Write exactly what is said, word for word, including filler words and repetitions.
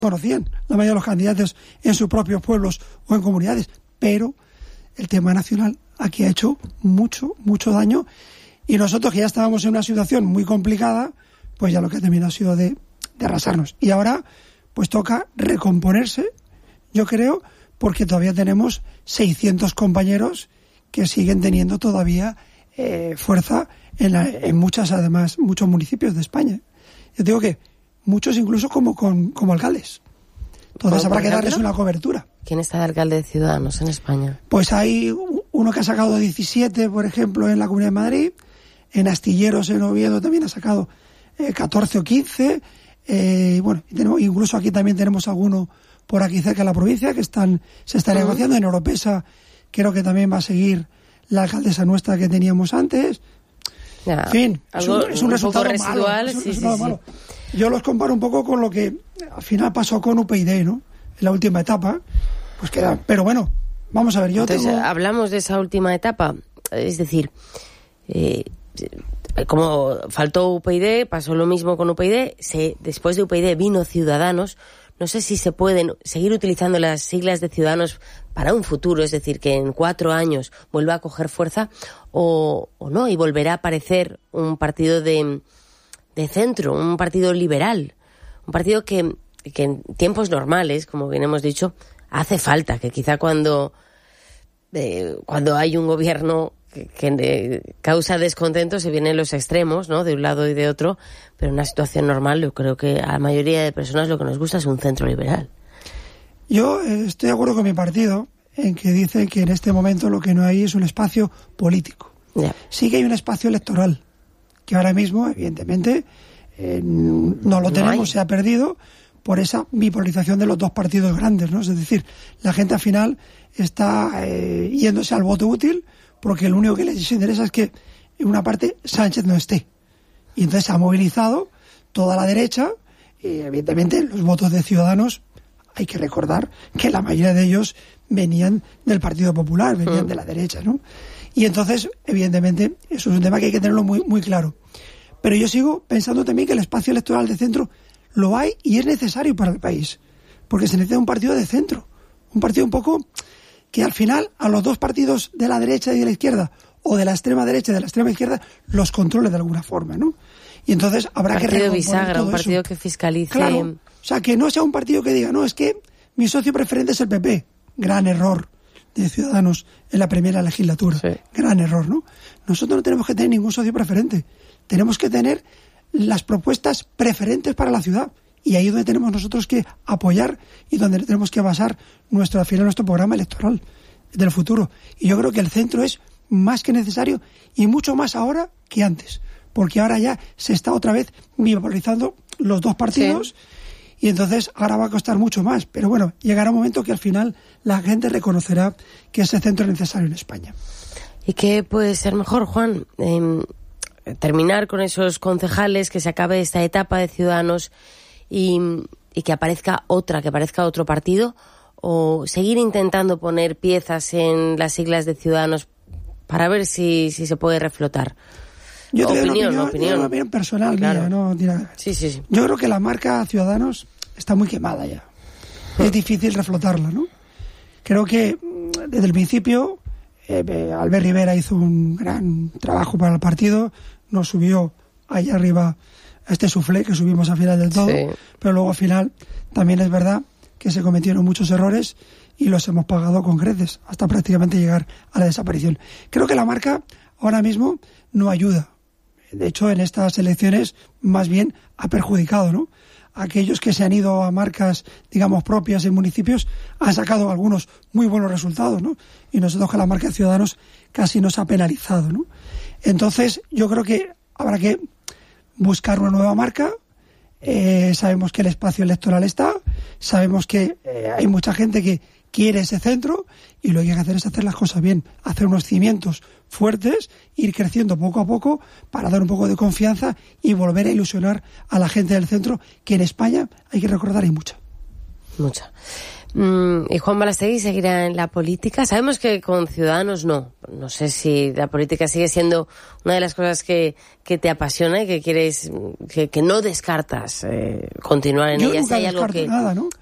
conocían la mayoría de los candidatos en sus propios pueblos o en comunidades, pero el tema nacional aquí ha hecho mucho, mucho daño, y nosotros que ya estábamos en una situación muy complicada, pues ya lo que ha terminado ha sido de, de arrasarnos. Y ahora pues toca recomponerse, yo creo, porque todavía tenemos seiscientos compañeros que siguen teniendo todavía eh, fuerza en, la, en muchas, además, muchos municipios de España. Yo digo que muchos incluso como, con, como alcaldes. Entonces habrá que darles una cobertura. ¿Quién está de alcalde de Ciudadanos en España? Pues hay uno que ha sacado diecisiete, por ejemplo, en la Comunidad de Madrid. En Astilleros, en Oviedo, también ha sacado eh, catorce o quince. Eh, bueno, y tenemos, incluso aquí también tenemos alguno por aquí cerca de la provincia que están se está uh-huh. negociando. En Oropesa creo que también va a seguir la alcaldesa nuestra que teníamos antes. Ya, en fin, algo, es un, es un un resultado poco malo. residual, Es un sí, resultado sí, malo. sí. Yo los comparo un poco con lo que al final pasó con U P yD, ¿no? En la última etapa. Pues queda, pero bueno, vamos a ver, yo Entonces, tengo... hablamos de esa última etapa, es decir, eh, como faltó U P yD, pasó lo mismo con U P yD, se, después de U P yD vino Ciudadanos. No sé si se pueden seguir utilizando las siglas de Ciudadanos para un futuro, es decir, que en cuatro años vuelva a coger fuerza o, o no, y volverá a aparecer un partido de, de centro, un partido liberal, un partido que, que en tiempos normales, como bien hemos dicho, hace falta, que quizá cuando, eh, cuando hay un gobierno que, que eh, causa descontento se vienen los extremos, ¿no?, de un lado y de otro, pero en una situación normal yo creo que a la mayoría de personas lo que nos gusta es un centro liberal. Yo eh, estoy de acuerdo con mi partido en que dice que en este momento lo que no hay es un espacio político. Yeah. Sí que hay un espacio electoral, que ahora mismo, evidentemente, eh, no lo tenemos, no se ha perdido por esa bipolarización de los dos partidos grandes, ¿no? Es decir, la gente al final está eh, yéndose al voto útil porque lo único que les interesa es que en una parte Sánchez no esté. Y entonces se ha movilizado toda la derecha y evidentemente los votos de Ciudadanos, hay que recordar que la mayoría de ellos venían del Partido Popular, venían de la derecha, ¿no? Y entonces, evidentemente, eso es un tema que hay que tenerlo muy, muy claro. Pero yo sigo pensando también que el espacio electoral de centro lo hay y es necesario para el país, porque se necesita un partido de centro, un partido un poco que al final a los dos partidos de la derecha y de la izquierda, o de la extrema derecha y de la extrema izquierda, los controle de alguna forma, ¿no? Y entonces habrá que recomponer bisagra, todo un partido eso. que fiscalice. Claro, o sea, que no sea un partido que diga, no, es que mi socio preferente es el P P. Gran error de Ciudadanos en la primera legislatura. Sí. Gran error, ¿no? Nosotros no tenemos que tener ningún socio preferente. Tenemos que tener las propuestas preferentes para la ciudad. Y ahí es donde tenemos nosotros que apoyar y donde tenemos que basar nuestro, al final, nuestro programa electoral del futuro. Y yo creo que el centro es más que necesario y mucho más ahora que antes. Porque ahora ya se está otra vez bipolarizando los dos partidos. Sí. Y entonces ahora va a costar mucho más. Pero bueno, llegará un momento que al final la gente reconocerá que ese centro es necesario en España. ¿Y qué puede ser mejor, Juan? Eh, terminar con esos concejales, que se acabe esta etapa de Ciudadanos y, y que aparezca otra, que aparezca otro partido, o seguir intentando poner piezas en las siglas de Ciudadanos para ver si, si se puede reflotar. Yo tengo opinión, una opinión, opinión. una opinión personal, claro. mía, no dirá. Sí, sí, sí. Yo creo que la marca Ciudadanos está muy quemada ya. Es difícil reflotarla, ¿no? Creo que desde el principio eh, Albert Rivera hizo un gran trabajo para el partido, nos subió allá arriba a este soufflé que subimos al final del todo, sí. Pero luego al final también es verdad que se cometieron muchos errores y los hemos pagado con creces hasta prácticamente llegar a la desaparición. Creo que la marca ahora mismo no ayuda. De hecho, en estas elecciones más bien ha perjudicado, ¿no? Aquellos que se han ido a marcas, digamos, propias en municipios han sacado algunos muy buenos resultados, ¿no? Y nosotros con la marca de Ciudadanos casi nos ha penalizado, ¿no? Entonces, yo creo que habrá que buscar una nueva marca. Eh, sabemos que el espacio electoral está, sabemos que eh, hay mucha gente que quiere ese centro y lo que hay que hacer es hacer las cosas bien, hacer unos cimientos fuertes, ir creciendo poco a poco para dar un poco de confianza y volver a ilusionar a la gente del centro, que en España, hay que recordar, hay mucha. Mucha. Mm, ¿Y Juan Balastegui seguirá en la política? Sabemos que con Ciudadanos no. No sé si la política sigue siendo una de las cosas que, que te apasiona y que quieres, que, que no descartas eh, continuar en Yo ella. nunca si hay algo descarto que, nada, ¿no?